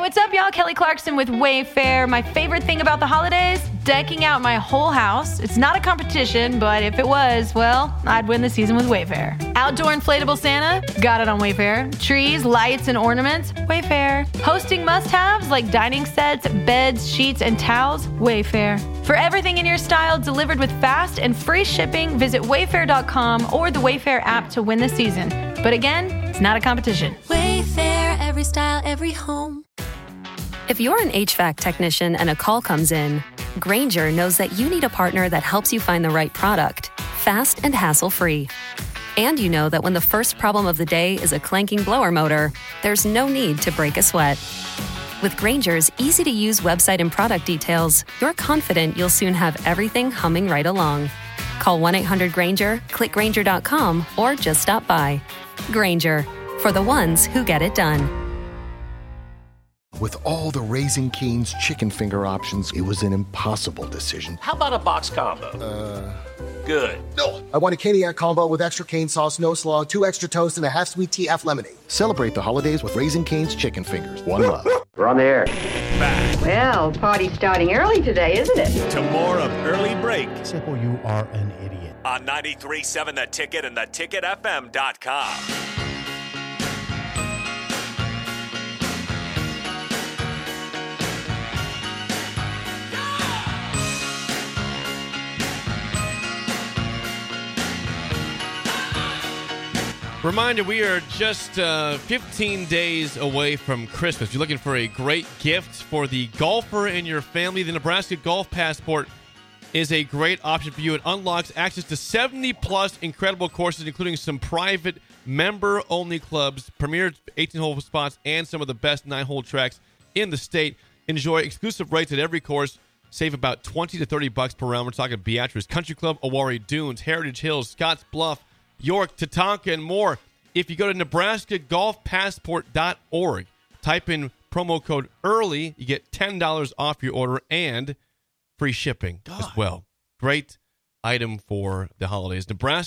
What's up, y'all? Kelly Clarkson with Wayfair. My favorite thing about the holidays? Decking out my whole house. It's not a competition, but if it was, well, I'd win the season with Wayfair. Outdoor inflatable Santa? Got it on Wayfair. Trees, lights, and ornaments? Wayfair. Hosting must-haves like dining sets, beds, sheets, and towels? Wayfair. For everything in your style delivered with fast and free shipping, visit Wayfair.com or the Wayfair app to win the season. But again, it's not a competition. Wayfair, every style, every home. If you're an HVAC technician and a call comes in, Grainger knows that you need a partner that helps you find the right product, fast and hassle-free. And you know that when the first problem of the day is a clanking blower motor, there's no need to break a sweat. With Grainger's easy-to-use website and product details, you're confident you'll soon have everything humming right along. Call 1-800-GRAINGER, click Grainger.com, or just stop by. Grainger, for the ones who get it done. With all the Raising Cane's chicken finger options, it was an impossible decision. How about a box combo? Good. No. I want a Caniac combo with extra cane sauce, no slaw, 2 extra toast, and a half sweet tea, half lemonade. Celebrate the holidays with Raising Cane's chicken fingers. One love. We're on the air. Back Well, party's starting early today, isn't it? to more of Early Break Simple, you are an idiot. on 93.7 The Ticket and theticketfm.com. Reminder, we are just 15 days away from Christmas. You're looking for a great gift for the golfer in your family. The Nebraska Golf Passport is a great option for you. It unlocks access to 70-plus incredible courses, including some private member-only clubs, premier 18-hole spots, and some of the best 9-hole tracks in the state. Enjoy exclusive rates at every course. Save about $20 to $30 per round. We're talking Beatrice Country Club, Awari Dunes, Heritage Hills, Scotts Bluff, York, Tatanka, and more. If you go to NebraskaGolfPassport.org, type in promo code EARLY, you get $10 off your order and free shipping as well. Great item for the holidays.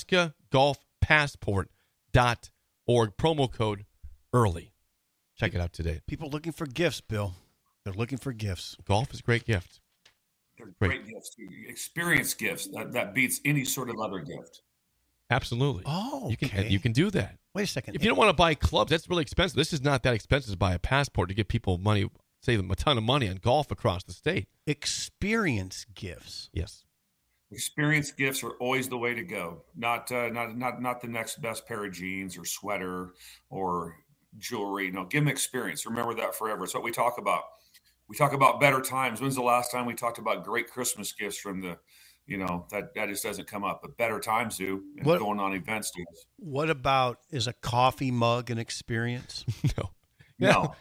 NebraskaGolfPassport.org, promo code EARLY. Check it out today. People looking for gifts, Bill. They're looking for gifts. Golf is a great gift. They're great gifts. Experience gifts. That beats any sort of other gift. Absolutely. Oh, okay. You can do that. Wait a second. If you don't want to buy clubs, that's really expensive. This is not that expensive to buy a passport to get people money, save them a ton of money on golf across the state. Experience gifts. Yes. Experience gifts are always the way to go. Not the next best pair of jeans or sweater or jewelry. No, give them experience. Remember that forever. It's what we talk about. We talk about better times. When's the last time we talked about great Christmas gifts from the that just doesn't come up, but better times do, and going on events do. What about, is a coffee mug an experience? No,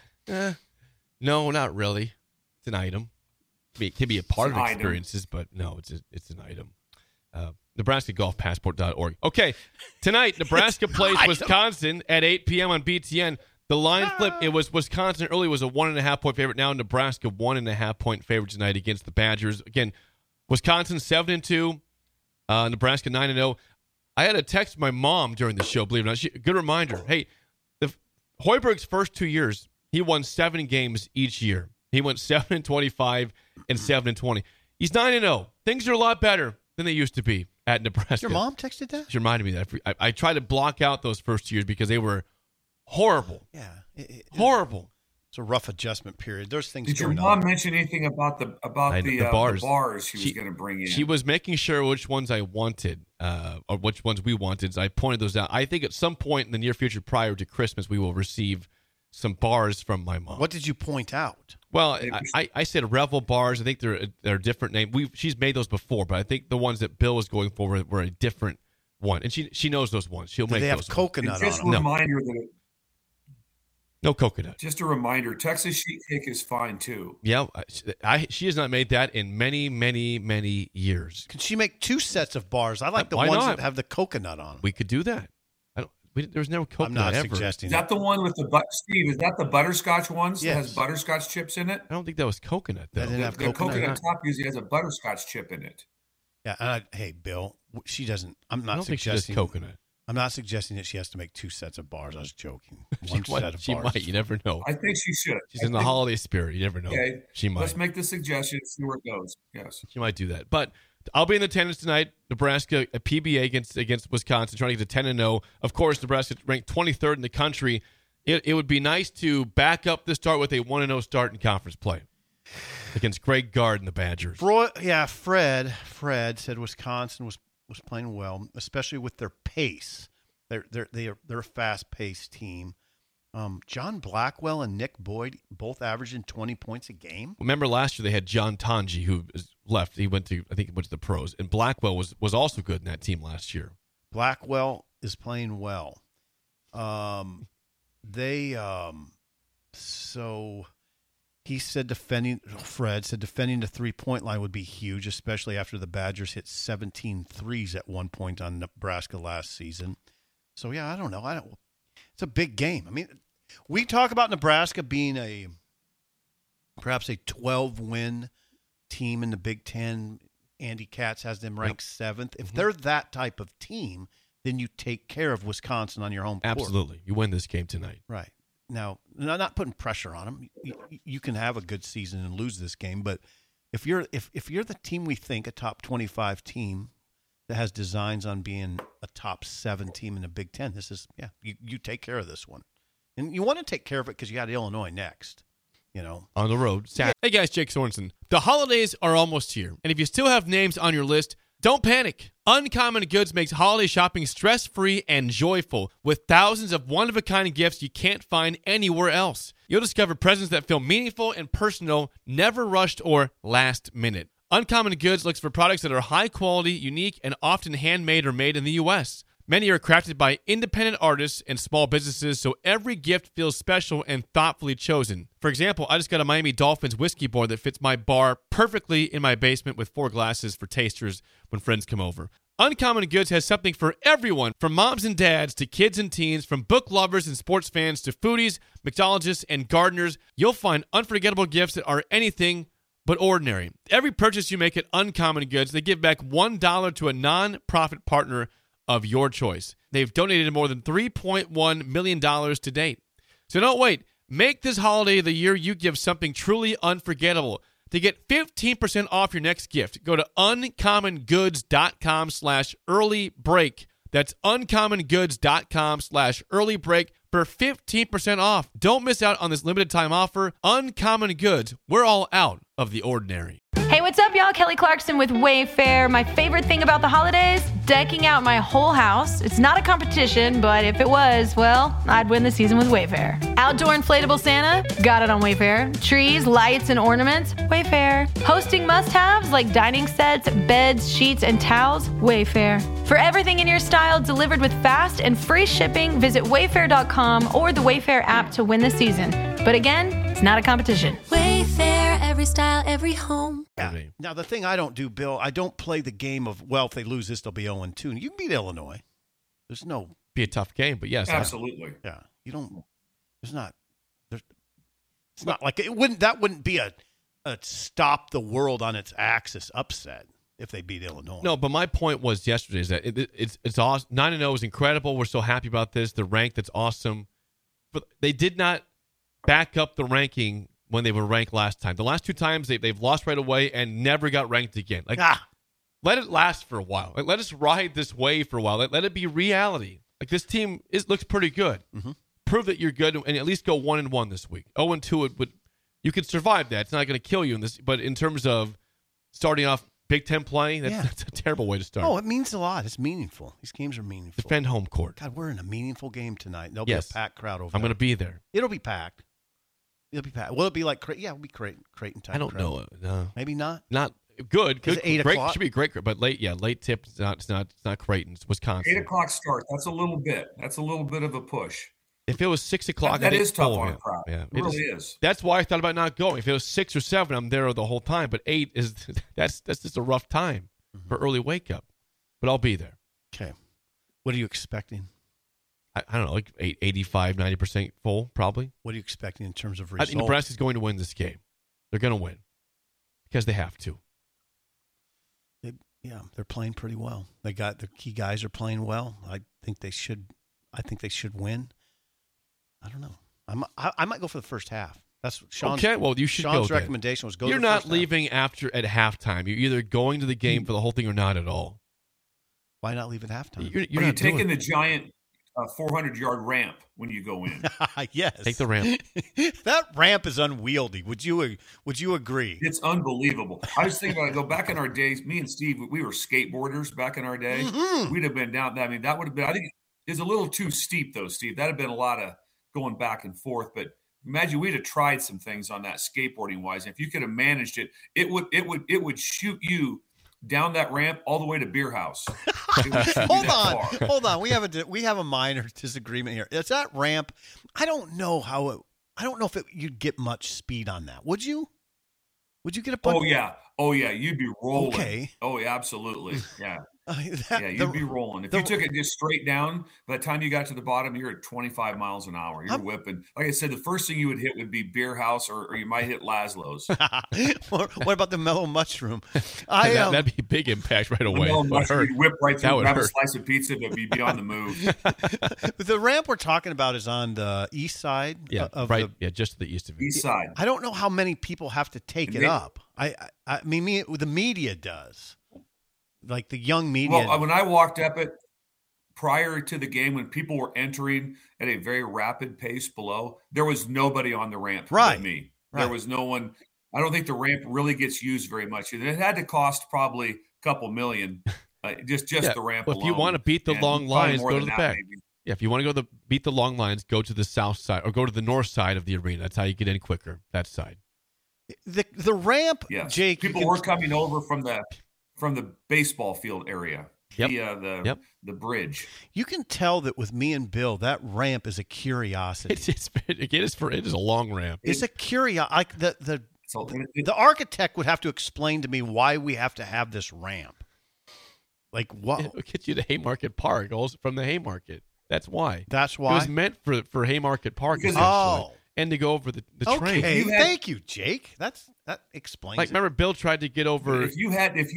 not really. It's an item. It can be a part of experiences, but no, it's an item. NebraskaGolfPassport.org. Okay, tonight Nebraska plays Wisconsin at 8 p.m. on BTN. The line flip, it was Wisconsin early was a 1.5-point favorite. Now Nebraska 1.5-point favorite tonight against the Badgers. Again, Wisconsin 7-2, Nebraska 9-0. I had a text my mom during the show, believe it or not. Good reminder. Hey, Hoiberg's first 2 years, he won 7 games each year. He went 7-25 and 7-20. He's 9-0. Things are a lot better than they used to be at Nebraska. Your mom texted that? She reminded me that. I tried to block out those first 2 years because they were horrible. Yeah. Horrible. It's a rough adjustment period. There's things Did your going mom on. mention anything about the bars she was going to bring in? She was making sure which ones I wanted, or which ones we wanted. So I pointed those out. I think at some point in the near future, prior to Christmas, we will receive some bars from my mom. What did you point out? Well, I said Revel bars. I think they're a different name. She's made those before, but I think the ones that Bill was going for were a different one, and she knows those ones. She'll make they have those coconut just on them. A reminder that no coconut. Just a reminder, Texas sheet cake is fine too. Yeah, she has not made that in many, many, many years. Can she make 2 sets of bars? I like the ones that have the coconut on them. We could do that. There's no coconut I'm not ever. suggesting Is that the one with Steve? Is that the butterscotch ones Yes. that has butterscotch chips in it? I don't think that was coconut, though. That didn't have The coconut. coconut top usually has a butterscotch chip in it. Yeah. Hey, Bill, she doesn't. I'm I not don't think she does suggesting coconut. I'm not suggesting that she has to make 2 sets of bars. I was joking. She might. You never know. I think she should. She's in the holiday spirit. You never know. Okay. She might. Let's make the suggestion and see where it goes. Yes. She might do that. But I'll be in attendance tonight. Nebraska, a PBA against Wisconsin, trying to get to 10-0. Of course, Nebraska ranked 23rd in the country. It would be nice to back up the start with a 1-0 start in conference play against Greg Gard and the Badgers. Fred said Wisconsin was playing well, especially with their pace. They're a fast-paced team. John Blackwell and Nick Boyd both averaging 20 points a game. Remember last year they had John Tanji, who is left. He went to the pros, and Blackwell was also good in that team last year. Blackwell is playing well. So he said Fred said defending the 3-point line would be huge, especially after the Badgers hit 17 threes at one point on Nebraska last season. So, yeah, I don't know. It's a big game. I mean, we talk about Nebraska being perhaps a 12-win team in the Big Ten. Andy Katz has them ranked 7th. If they're that type of team, then you take care of Wisconsin on your home court. Absolutely. You win this game tonight. Right. Now, not putting pressure on them. You can have a good season and lose this game, but if you're the team we think, a top 25 team that has designs on being a top 7 team in the Big Ten, you take care of this one. And you want to take care of it because you got Illinois next, On the road. Saturday. Hey, guys, Jake Sorensen. The holidays are almost here, and if you still have names on your list, don't panic. Uncommon Goods makes holiday shopping stress-free and joyful with thousands of one-of-a-kind gifts you can't find anywhere else. You'll discover presents that feel meaningful and personal, never rushed or last minute. Uncommon Goods looks for products that are high quality, unique, and often handmade or made in the U.S. Many are crafted by independent artists and small businesses, so every gift feels special and thoughtfully chosen. For example, I just got a Miami Dolphins whiskey board that fits my bar perfectly in my basement with 4 glasses for tasters when friends come over. Uncommon Goods has something for everyone, from moms and dads to kids and teens, from book lovers and sports fans to foodies, mixologists, and gardeners. You'll find unforgettable gifts that are anything but ordinary. Every purchase you make at Uncommon Goods, they give back $1 to a non-profit partner of your choice. They've donated more than $3.1 million to date. So don't wait. Make this holiday the year you give something truly unforgettable. To get 15% off your next gift, go to uncommongoods.com/earlybreak. That's uncommongoods.com/earlybreak for 15% off. Don't miss out on this limited time offer. Uncommon Goods. We're all out of the ordinary. Hey, what's up, y'all? Kelly Clarkson with Wayfair. My favorite thing about the holidays? Decking out my whole house. It's not a competition, but if it was, well, I'd win the season with Wayfair. Outdoor inflatable Santa? Got it on Wayfair. Trees, lights, and ornaments? Wayfair. Hosting must-haves like dining sets, beds, sheets, and towels? Wayfair. For everything in your style delivered with fast and free shipping, visit wayfair.com or the Wayfair app to win the season. But again, it's not a competition. Wayfair, every style, every home. Yeah. Now, the thing I don't do, Bill, I don't play the game of, well, if they lose this, they'll be 0-2. You can beat Illinois. There's no... Be a tough game, but yes. Absolutely. Yeah. You don't... It's not like it wouldn't... That wouldn't be a stop the world on its axis upset if they beat Illinois. No, but my point was yesterday is that it's awesome. 9-0 is incredible. We're so happy about this. The rank, that's awesome. But they did not back up the ranking when they were ranked last time. The last 2 times they've lost right away and never got ranked again. Let it last for a while. Let us ride this wave for a while. Let it be reality. Like, this team looks pretty good. Mm-hmm. Prove that you're good and at least go 1-1 this week. 0-2 you could survive that. It's not going to kill you in this. But in terms of starting off Big Ten play, that's a terrible way to start. Oh, it means a lot. It's meaningful. These games are meaningful. Defend home court. God, we're in a meaningful game tonight. There'll be a packed crowd over there. I'm going to be there. It'll be packed. Will it be like Creighton? Yeah, it'll be Creighton type. I don't crowd. know. No. Maybe not. Not good. Is it 8 o'clock? Should be great, but late tip. It's not Creighton. It's Wisconsin. 8 o'clock start. That's a little bit. That's a little bit of a push. If it was 6 o'clock, that is tough on a crowd. Yeah, it really is. That's why I thought about not going. If it was 6 or 7, I'm there the whole time. But 8 is that's just a rough time for early wake up. But I'll be there. Okay. What are you expecting? I don't know, like 85, 90% full, probably. What are you expecting in terms of I results? think Nebraska's going to win this game. They're going to win because they have to. Yeah, they're playing pretty well. They got the key guys are playing well. I think they should win. I don't know. I might go for the first half. That's Sean's. Okay, well, you should Sean's go. recommendation was go. You're to the not first leaving at halftime. You're either going to the game for the whole thing or not at all. Why not leave at halftime? You're Are not you taking doing the giant 400-yard ramp when you go in? Yes. Take the ramp. That ramp is unwieldy. Would you agree? It's unbelievable. I was thinking about it. Go back in our days. Me and Steve, we were skateboarders back in our day. Mm-hmm. We'd have been down. I mean, that would have been. I think it's a little too steep, though, Steve. That'd have been a lot of going back and forth. But imagine we'd have tried some things on that skateboarding wise. If you could have managed it, it would shoot you down that ramp all the way to Beer House. Hold on. We have a minor disagreement here. It's that ramp. I don't know if you'd get much speed on that. Would you? Would you get a bunch? Oh yeah. You'd be rolling. Okay. Oh yeah, absolutely. Yeah. You'd be rolling. If you took it just straight down, by the time you got to the bottom, you're at 25 miles an hour. You're whipping. Like I said, the first thing you would hit would be Beer House, or you might hit Laszlo's. What about the mellow mushroom? That'd be a big impact right away. You'd whip right through, grab a slice of pizza, but be on the move. The ramp we're talking about is on the east side. Yeah, just to the east of it. East side. I don't know how many people have to take it up. I mean, the media does. Like the young media. Well, when I walked up it prior to the game, when people were entering at a very rapid pace below, there was nobody on the ramp but me. There was no one. I don't think the ramp really gets used very much. It had to cost probably a couple million, just the ramp alone. If you want to beat the long lines, go to the back. Maybe. Yeah, if you want to go beat the long lines, go to the south side or go to the north side of the arena. That's how you get in quicker. That side. The ramp, yes. Jake. People were coming over from the baseball field area via the bridge. You can tell that with me and Bill, that ramp is a curiosity. It is a long ramp. It's a curiosity. Like the architect would have to explain to me why we have to have this ramp. Like what? It'll get you to Haymarket Park, also from the Haymarket. That's why. That's why. It was meant for Haymarket Park. And to go over the train. Okay, thank you, Jake. That explains. Like, remember, Bill tried to get over. If you had to,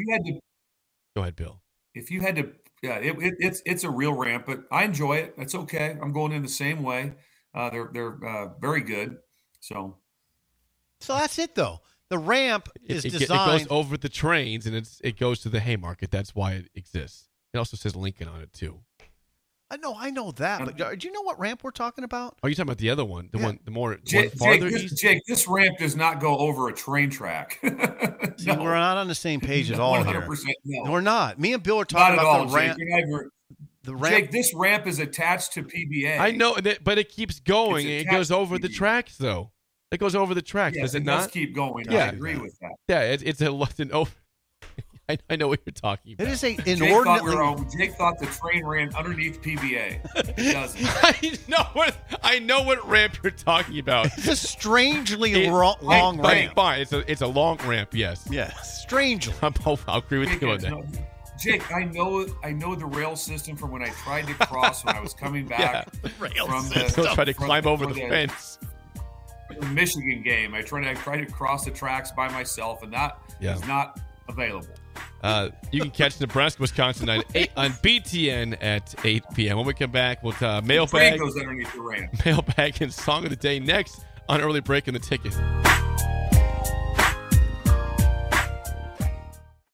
go ahead, Bill. If you had to, it's a real ramp, but I enjoy it. That's okay. I'm going in the same way. They're very good. So that's it, though. The ramp is designed. It goes over the trains, and it goes to the Haymarket. That's why it exists. It also says Lincoln on it too. I know that. But do you know what ramp we're talking about? Oh, you're talking about the other one, one farther east. Jake, this ramp does not go over a train track. See, we're not on the same page at all 100% here. No, we're not. Me and Bill are talking about the ramp. The ramp. Jake, this ramp is attached to PBA. I know, but it keeps going. It goes over the tracks, though. It goes over the tracks, does it not? Does keep going. Yeah. I agree with that. Yeah, it's an over. I know what you're talking about. It is inordinately. Jake thought the train ran underneath PBA. It doesn't. I know what ramp you're talking about. It's a strangely long ramp. Fine. It's a long ramp. Yes. Yeah. Strangely. I'll agree with you on that. Jake, I know the rail system from when I tried to cross when I was coming back from try to climb over the fence. The Michigan game. I tried to cross the tracks by myself, and that is not available. You can catch Nebraska, Wisconsin on BTN at 8 p.m. When we come back, we'll mailbag. Goes underneath the ramp. Mailbag and song of the day next on Early Break in the Ticket.